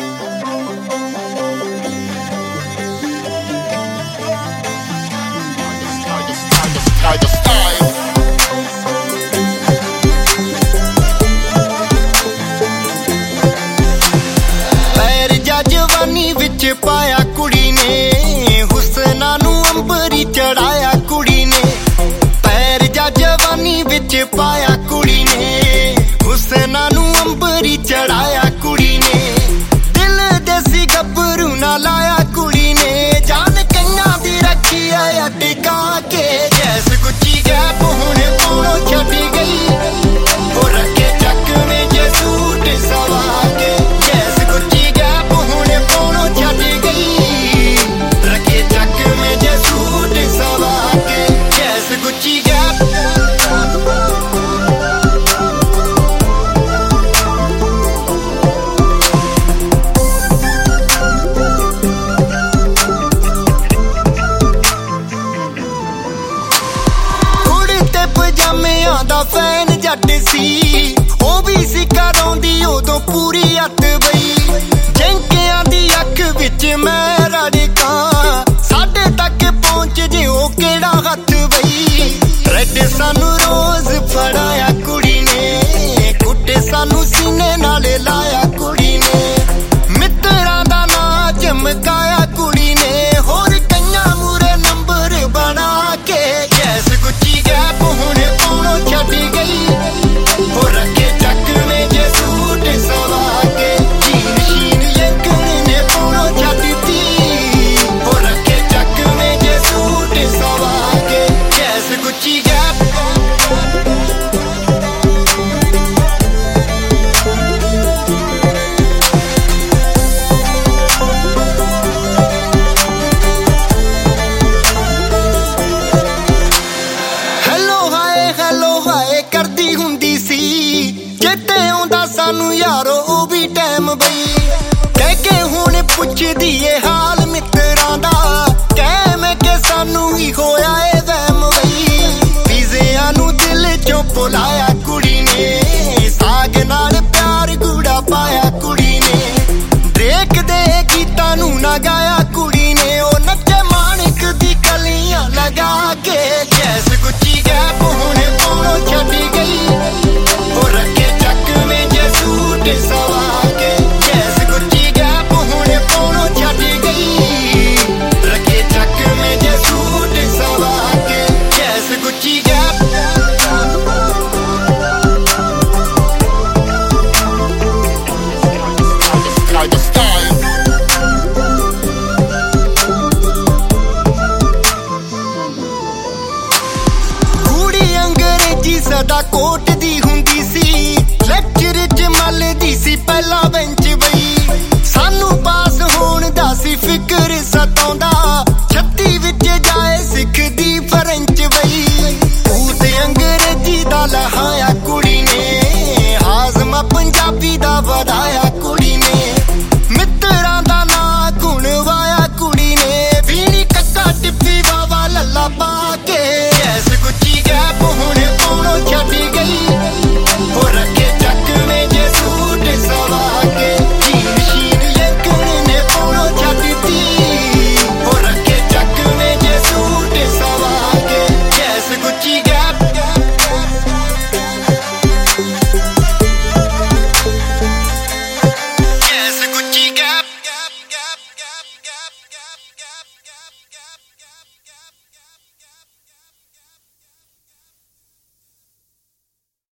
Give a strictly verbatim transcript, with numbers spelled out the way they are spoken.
पैर जा जवानी विच पाया कुड़ी ने, हुसना नू अंबरी चढ़ाया कुड़ी ने। पैर जा जवानी विच पाया कुड़ी ने, हुसना नू अंबरी चढ़ाया कुड़ी ने। दिल देसी गब्बरू ना लाया कुड़ी ने, जान कन्या दी रखी आया टिका के। जैस गुच्ची गैप हुणे पाउणों छड्ड गई, हो रखे चक में जे सूट सवा के। जैस गुच्ची गैप हुणे पाउणों छड्ड गई, रखे चक में जे सूट सवा के। जैस गुच्ची गैप पजामियां दा फैन जट सी, ओ भी सी कराउंदी उदों पूरी हत्थ बई। झंकियां दी अख विच मैं रड़का, साडे तक पहुंच जे ओ केड़ा हत्थ बई। रेड सानू रोज फड़ाया कुड़ी ने, कुट्टे सानू सीने नाल लाया कुड़ी ने। मित्तरां दा नां चमकाया कुड़ी ने, होर कईयां मूरे नंबर बना के। जैस गुच्ची गैप हुणे पाउणों छड्ड गई, हो रखे चक में जे सूट सवा के। जीन शीन यंकण ने पाउणों छड्ड दी, हो रखे चक में जे सूट सवा के। जैस गुच्ची गैप करदी हुंदी सी, चेते आउंदा सानू यारो ओ भी टैम बई। कह के हुण पुछदी ए हाल मित्तरां दा, कह मैं के सानू ही होया ए वहम बई। पीज़ियां नू दिल चों भुलाया कुड़ी ने, साग नाल प्यार गूड़ा पाया कुड़ी ने। ब्रेक दे गीतां नू ना गाया कुड़ी ने, ओ नचे माणिक दी कलियां लगा के। जैस गुच्ची गैप हुणे पाउणों छड्ड गई, हो रखे चक में जे सूट सवा के। जैस गुच्ची गैप हुणे पाउणों छड्ड गई, रखे चक में जे सूट सवा के। जैस गुच्ची गैप सदा कोट दी हुंदी सी, लेक्चर च मलदी सी पहला बेंच बई।